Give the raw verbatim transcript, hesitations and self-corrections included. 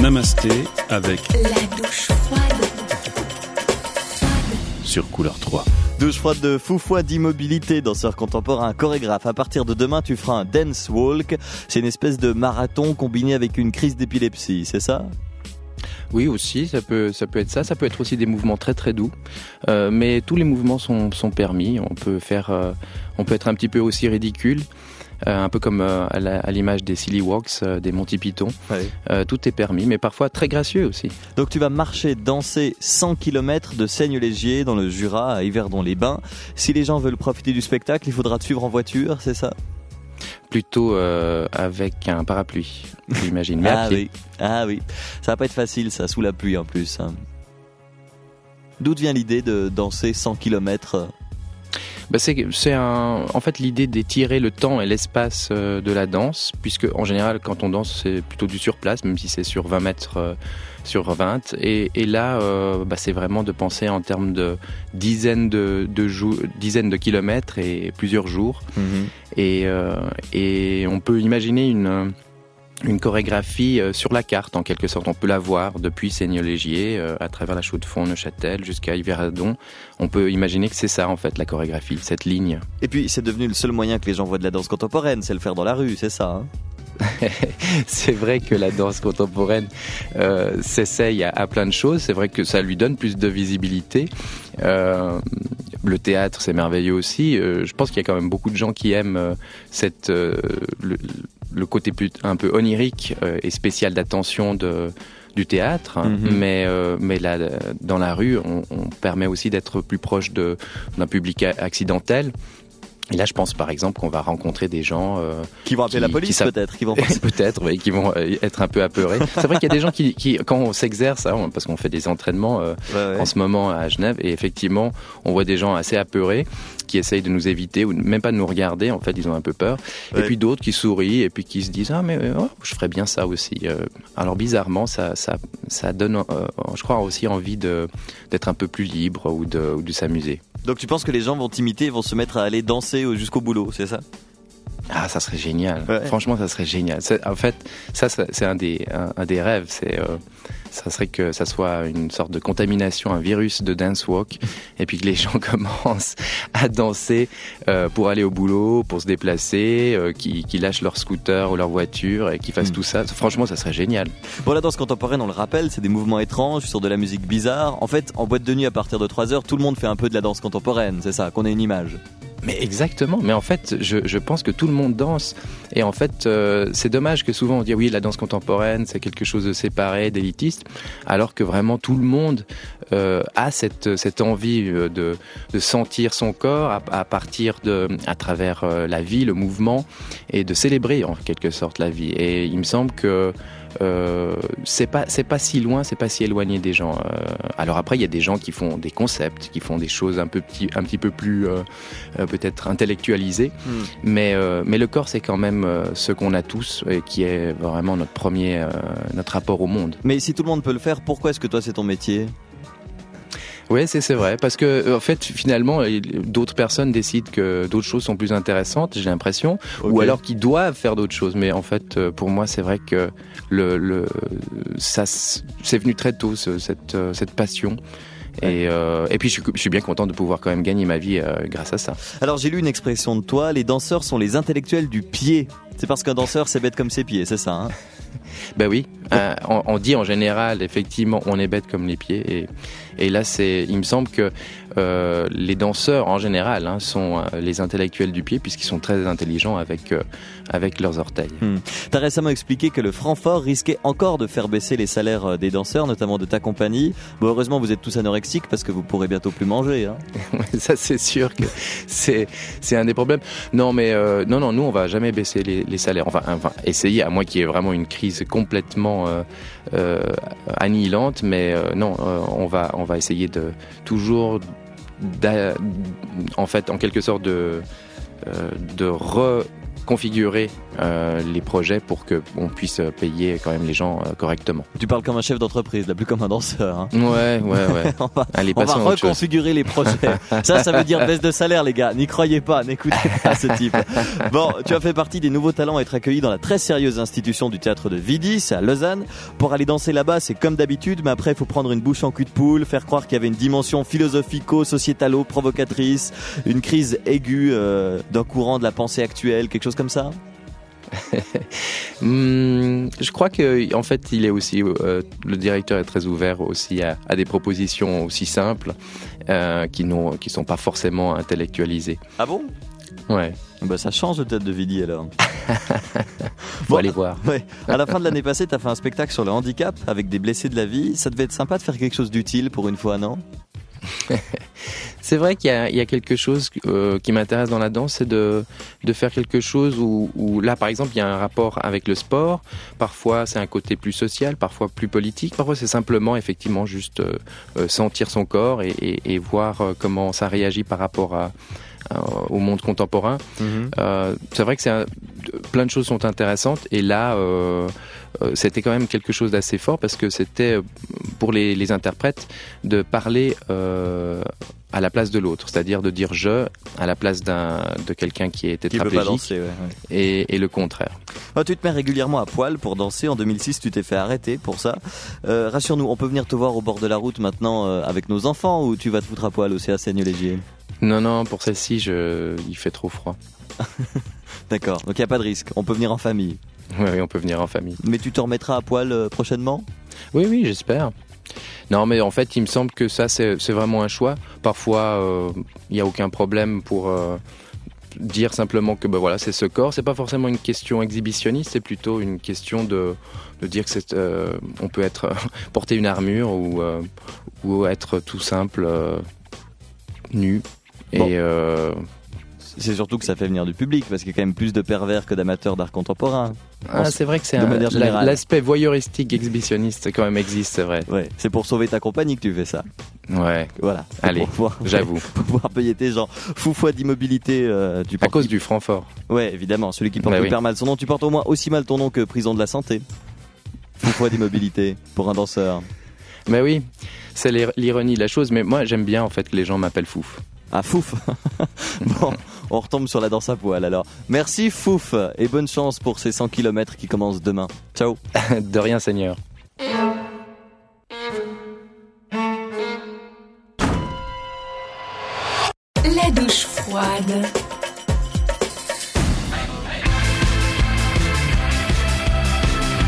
Namasté avec La douche froide sur Couleur trois. Douche froide de Foufouas d'immobilité, danseur contemporain, chorégraphe. À partir de demain, tu feras un dance walk. C'est une espèce de marathon combiné avec une crise d'épilepsie, c'est ça ? Oui, aussi, ça peut, ça peut être ça. Ça peut être aussi des mouvements très très doux. Euh, mais tous les mouvements sont, sont permis. On peut faire, euh, on peut être un petit peu aussi ridicule. Euh, un peu comme euh, à, la, à l'image des Silly Walks, euh, des Monty Python. Ouais. Euh, tout est permis, mais parfois très gracieux aussi. Donc tu vas marcher, danser cent kilomètres de Seigne-Légier dans le Jura à Yverdon-les-Bains. Si les gens veulent profiter du spectacle, il faudra te suivre en voiture, c'est ça ? Plutôt euh, avec un parapluie, j'imagine. Mais ah à pied. oui, ah oui, ça va pas être facile ça, sous la pluie en plus. Hein. D'où vient l'idée de danser cent kilomètres ? Bah c'est, c'est un, en fait l'idée d'étirer le temps et l'espace euh, de la danse, puisque en général quand on danse c'est plutôt du sur place, même si c'est sur vingt mètres euh, sur vingt, et, et là euh, bah, c'est vraiment de penser en termes de dizaines de, de, jou- dizaines de kilomètres et plusieurs jours, mmh. et, euh, et on peut imaginer une... une chorégraphie euh, sur la carte en quelque sorte. On peut la voir depuis Seigne-Légier euh, à travers la Chaux-de-Fonds, Neuchâtel jusqu'à Yverdon. On peut imaginer que c'est ça en fait la chorégraphie, cette ligne. Et puis c'est devenu le seul moyen que les gens voient de la danse contemporaine, c'est le faire dans la rue, c'est ça hein ? C'est vrai que la danse contemporaine euh, s'essaye à, à plein de choses. C'est vrai que ça lui donne plus de visibilité. Euh, le théâtre, c'est merveilleux aussi. Euh, je pense qu'il y a quand même beaucoup de gens qui aiment euh, cette euh, le, le côté plus un peu onirique euh, et spécial d'attention de du théâtre, mm-hmm. mais euh, mais là dans la rue, on, on permet aussi d'être plus proche de d'un public accidentel. Et là, je pense par exemple qu'on va rencontrer des gens euh, qui vont appeler qui, la police, qui peut-être, qui vont peut-être, oui, qui vont être un peu apeurés. C'est vrai qu'il y a des gens qui, qui quand on s'exerce, hein, parce qu'on fait des entraînements euh, ouais, ouais. en ce moment à Genève, et effectivement, on voit des gens assez apeurés qui essayent de nous éviter ou même pas de nous regarder. En fait, ils ont un peu peur. Ouais. Et puis d'autres qui sourient et puis qui se disent ah mais oh, je ferais bien ça aussi. Euh, alors bizarrement, ça ça ça donne, euh, je crois aussi envie de d'être un peu plus libre ou de ou de s'amuser. Donc tu penses que les gens vont t'imiter et vont se mettre à aller danser jusqu'au boulot, c'est ça ? Ah, ça serait génial. Ouais. Franchement, ça serait génial. C'est, en fait, ça, c'est un des, un, un des rêves. C'est, euh, ça serait que ça soit une sorte de contamination, un virus de dance walk, et puis que les gens commencent à danser euh, pour aller au boulot, pour se déplacer, euh, qui, qui lâchent leur scooter ou leur voiture et qui fassent mmh. tout ça. Franchement, ça serait génial. Bon, la danse contemporaine, on le rappelle, c'est des mouvements étranges sur de la musique bizarre. En fait, en boîte de nuit, à partir de trois heures, tout le monde fait un peu de la danse contemporaine. C'est ça, qu'on ait une image. Mais exactement, mais en fait, je, je pense que tout le monde danse. Et en fait, euh, c'est dommage que souvent on dit oui, la danse contemporaine, c'est quelque chose de séparé, d'élitiste, alors que vraiment tout le monde euh, a cette, cette envie de, de sentir son corps à, à partir de, à travers euh, la vie, le mouvement, et de célébrer en quelque sorte la vie. Et il me semble que Euh, c'est pas c'est pas si loin, c'est pas si éloigné des gens. Euh, alors après, il y a des gens qui font des concepts, qui font des choses un peu petit, un petit peu plus euh, euh, peut-être intellectualisées, mm. mais euh, mais le corps c'est quand même euh, ce qu'on a tous et qui est vraiment notre premier euh, notre rapport au monde. Mais si tout le monde peut le faire, pourquoi est-ce que toi c'est ton métier ? Oui, c'est, c'est vrai, parce que en fait, finalement, d'autres personnes décident que d'autres choses sont plus intéressantes, j'ai l'impression, okay. ou alors qu'ils doivent faire d'autres choses. Mais en fait, pour moi, c'est vrai que le, le, ça, c'est venu très tôt, ce, cette, cette passion. Et, euh, et puis je suis, je suis bien content de pouvoir quand même gagner ma vie euh, grâce à ça. Alors j'ai lu une expression de toi, les danseurs sont les intellectuels du pied. C'est parce qu'un danseur c'est bête comme ses pieds, c'est ça hein ? Ben oui, euh, on, on dit en général effectivement on est bête comme les pieds et, et là c'est, il me semble que euh, les danseurs en général hein, sont euh, les intellectuels du pied puisqu'ils sont très intelligents avec, euh, avec leurs orteils. Hmm. T'as récemment expliqué que le franc fort risquait encore de faire baisser les salaires des danseurs, notamment de ta compagnie. Bon, heureusement vous êtes tous anorexiques parce que vous pourrez bientôt plus manger. Hein. Ça c'est sûr que c'est, c'est un des problèmes. Non mais euh, non non nous on va jamais baisser les, les salaires. Enfin, enfin essayer à moins qu'il y ait vraiment une crise complètement euh, euh, annihilante, mais euh, non, euh, on va on va essayer de toujours, en fait, en quelque sorte de euh, de re configurer euh, les projets pour qu'on puisse payer quand même les gens euh, correctement. Tu parles comme un chef d'entreprise, là, plus comme un danseur. Hein. Ouais, ouais, ouais. on va, Allez, on va passons à autre chose. reconfigurer les projets. Ça, ça veut dire baisse de salaire, les gars. N'y croyez pas, n'écoutez pas ce type. Bon, tu as fait partie des nouveaux talents à être accueillis dans la très sérieuse institution du théâtre de Vidi, c'est à Lausanne. Pour aller danser là-bas, c'est comme d'habitude, mais après, il faut prendre une bouche en cul de poule, faire croire qu'il y avait une dimension philosophico-sociétalo-provocatrice, une crise aiguë euh, d'un courant de la pensée actuelle, quelque chose comme ça. hum, je crois que en fait il est aussi euh, le directeur est très ouvert aussi à, à des propositions aussi simples euh, qui n'ont qui sont pas forcément intellectualisées. Ah bon? Ouais. Bah ça change le théâtre de Vidi alors. Faut Bon, aller voir. Ouais. À la fin de l'année passée, t'as fait un spectacle sur le handicap avec des blessés de la vie. Ça devait être sympa de faire quelque chose d'utile pour une fois, non? C'est vrai qu'il y a, il y a quelque chose euh, qui m'intéresse dans la danse, c'est de, de faire quelque chose où, où, là, par exemple, il y a un rapport avec le sport. Parfois, c'est un côté plus social, parfois plus politique. Parfois, c'est simplement, effectivement, juste euh, euh, sentir son corps et, et, et voir euh, comment ça réagit par rapport à, à, au monde contemporain. Mm-hmm. Euh, c'est vrai que c'est un, plein de choses sont intéressantes. Et là, euh, euh, c'était quand même quelque chose d'assez fort parce que c'était, pour les, les interprètes, de parler Euh, à la place de l'autre, c'est-à-dire de dire je à la place d'un, de quelqu'un qui est Qui peut pas tétraplégique danser, ouais, ouais. et, et le contraire. Oh, tu te mets régulièrement à poil pour danser. En deux mille six, tu t'es fait arrêter pour ça. Euh, rassure-nous, on peut venir te voir au bord de la route maintenant euh, avec nos enfants ou tu vas te foutre à poil aussi à Seigneux-Légier? Non, non, pour celle-ci, je... il fait trop froid. D'accord, donc il n'y a pas de risque. On peut venir en famille. Oui, oui, on peut venir en famille. Mais tu te remettras à poil euh, prochainement? Oui, oui, j'espère. Non, mais en fait, il me semble que ça, c'est, c'est vraiment un choix. Parfois, il euh, n'y a aucun problème pour euh, dire simplement que ben voilà, c'est ce corps. C'est pas forcément une question exhibitionniste, c'est plutôt une question de, de dire que c'est, euh, on peut être porter une armure ou, euh, ou être tout simple euh, nu. Bon. Et euh, C'est surtout que ça fait venir du public parce qu'il y a quand même plus de pervers que d'amateurs d'art contemporain. ah, c'est vrai que c'est de un, manière la- générale. l'aspect voyeuristique exhibitionniste quand même existe, c'est vrai. Ouais, c'est pour sauver ta compagnie que tu fais ça. Ouais. Voilà. Allez, Pour pouvoir, j'avoue. Pour pouvoir payer tes gens. Fou fois d'immobilité, euh, tu À portes. cause du Francfort. Ouais, évidemment, celui qui porte Bah oui. hyper mal son nom. Tu portes au moins aussi mal ton nom que prison de la santé. Fou fois d'immobilité pour un danseur. Mais oui, c'est l'ir- l'ironie de la chose. Mais moi, j'aime bien en fait que les gens m'appellent Fouf. Ah, Fouf. Bon, on retombe sur la danse à poil alors. Merci Fouf et bonne chance pour ces cent kilomètres qui commencent demain. Ciao. De rien, Seigneur. La douche froide.